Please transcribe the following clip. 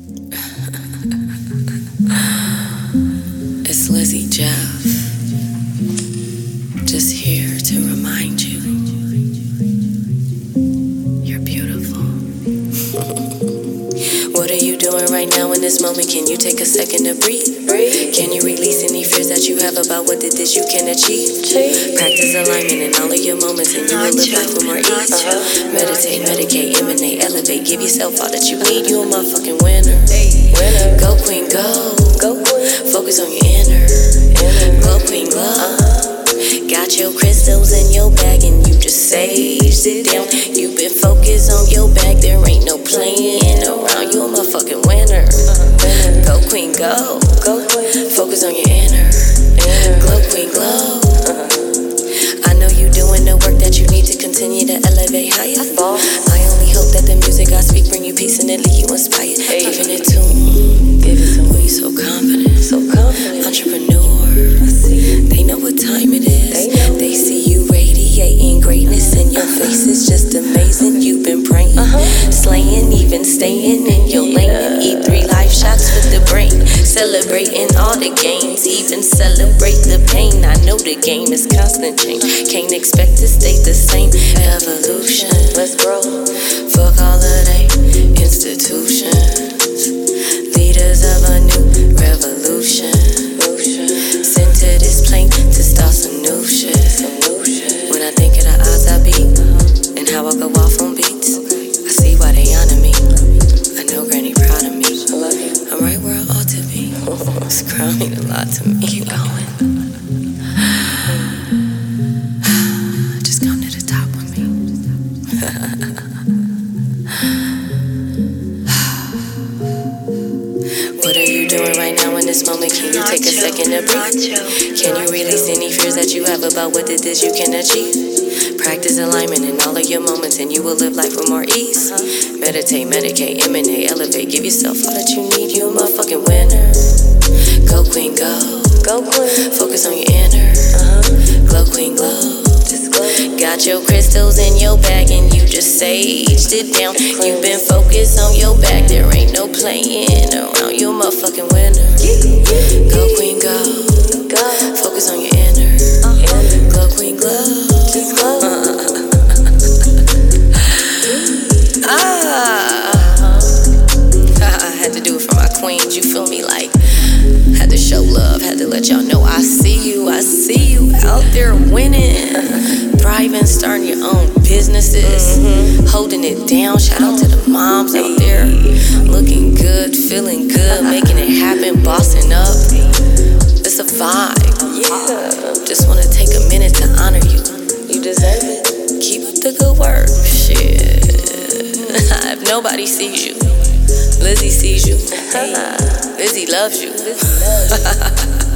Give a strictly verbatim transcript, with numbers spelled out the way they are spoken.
It's Lizzie Jeff, just here to remind you, you're beautiful. What are you doing right now in this moment? Can you take a second to breathe? breathe? Can you release any fears that you have about what it is you can achieve? Cheese. Practice alignment in all of your moments and you will live life with more ease. Uh-huh. Meditate, medicate, emanate, elevate, give yourself all that you need. You a motherfucking winner. Hey. Winner. Go queen, go. Go queen. Focus on your inner. inner. Glow queen, glow. Uh-huh. Got your crystals in your bag and you just saged it down. You been focused on your bag, there ain't no playing around. You a motherfucking winner. Uh-huh. Go queen, go. Go queen. Focus on your inner. inner. Glow queen, glow. Uh-huh. I know you doing the work that you need to continue to elevate higher. I only hope that the music I speak bring you peace and it leave you inspired. Hey. Giving it to me. Give it to me. You so confident. So confident. Entrepreneur. I see. They know what time it is. They, they see you radiating greatness and your face is just amazing. You've been praying, uh-huh. slaying, even staying in your lane. And eat three life shots with the brain. Celebrating all the gains, even celebrate the pain. I know the game is constant change. Can't expect to stay the same. Evolution, let's grow. Fuck all of they institutions. Leaders of a new revolution. Sent to this plane to start some new shit. When I think of the odds I beat and how I go off on beats, I see why they honor me. I know Granny proud of me. I'm right where I ought to be. This crown mean a lot to me. Keep going. Just come to the top with me. What are you doing right now in this moment? Can you take a second to breathe? Can you release any fears that you have about what it is you can achieve? Practice alignment in all of your moments and you will live life with more ease. Meditate, medicate, emanate, elevate, give yourself all that you need. You a motherfucking winner. Go queen, go. Go queen. Focus on your inner. Uh-huh. Glow queen, glow. Just glow. Got your crystals in your bag and you just saged it down. You've been focused on your back, there ain't no playing around. You a motherfucking winner. Go queen, go. Go. Focus on your inner. Uh-huh. Glow queen, glow. Just glow. Ah. I had to do it for my queens, you feel me? Like, had to show love, had to let y'all know I see you, I see you out there winning, thriving, starting your own businesses, mm-hmm. holding it down. Shout out to the moms out there, looking good, feeling good, making it happen, bossing up. It's a vibe. Yeah. Just want to take a minute to honor you. You deserve it. Keep up the good work. Shit. If nobody sees you, Lizzie sees you. Hey, Lizzie loves you. Lizzie loves you.